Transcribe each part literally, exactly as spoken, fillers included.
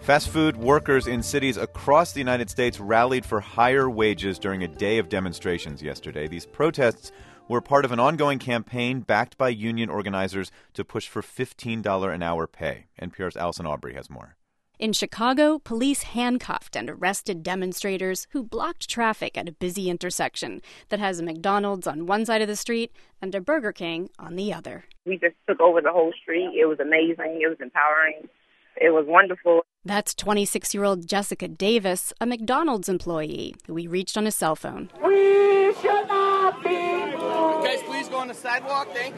Fast food workers in cities across the United States rallied for higher wages during a day of demonstrations yesterday. These protests were part of an ongoing campaign backed by union organizers to push for fifteen dollars an hour pay. N P R's Allison Aubrey has more. In Chicago, police handcuffed and arrested demonstrators who blocked traffic at a busy intersection that has a McDonald's on one side of the street and a Burger King on the other. We just took over the whole street. It was amazing. It was empowering. It was wonderful. That's twenty-six-year-old Jessica Davis, a McDonald's employee who we reached on his cell phone. We should not be moved. Guys, please go on the sidewalk. Thank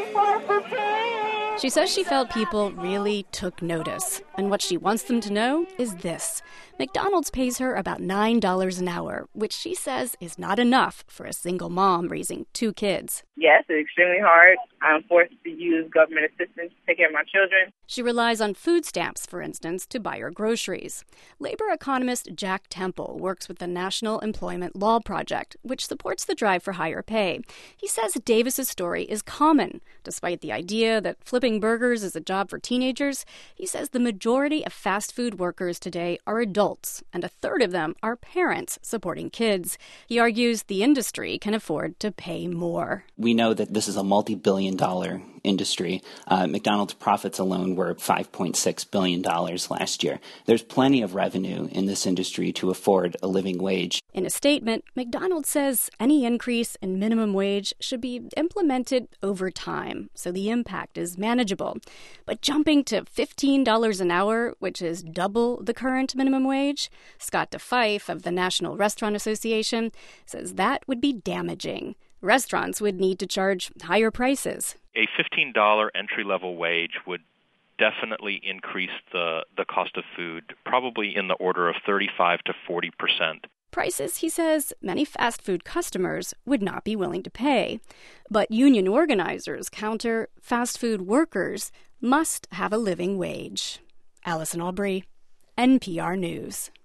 you. She says she felt people really took notice. And what she wants them to know is this. McDonald's pays her about nine dollars an hour, which she says is not enough for a single mom raising two kids. Yes, it's extremely hard. I'm forced to use government assistance to take care of my children. She relies on food stamps, for instance, to buy her groceries. Labor economist Jack Temple works with the National Employment Law Project, which supports the drive for higher pay. He says Davis's story is common. Despite the idea that flipping burgers is a job for teenagers, he says the majority of fast food workers today are adults, and a third of them are parents supporting kids. He argues the industry can afford to pay more. We know that this is a multi-billion dollar industry. Uh, McDonald's profits alone were five point six billion dollars last year. There's plenty of revenue in this industry to afford a living wage. In a statement, McDonald's says any increase in minimum wage should be implemented over time, so the impact is manageable. But jumping to fifteen dollars an hour, which is double the current minimum wage, Scott DeFife of the National Restaurant Association says that would be damaging. Restaurants would need to charge higher prices. A fifteen dollars entry-level wage would definitely increase the, the cost of food, probably in the order of thirty-five to forty percent. Prices, he says, many fast food customers would not be willing to pay. But union organizers counter fast food workers must have a living wage. Allison Aubrey, N P R News.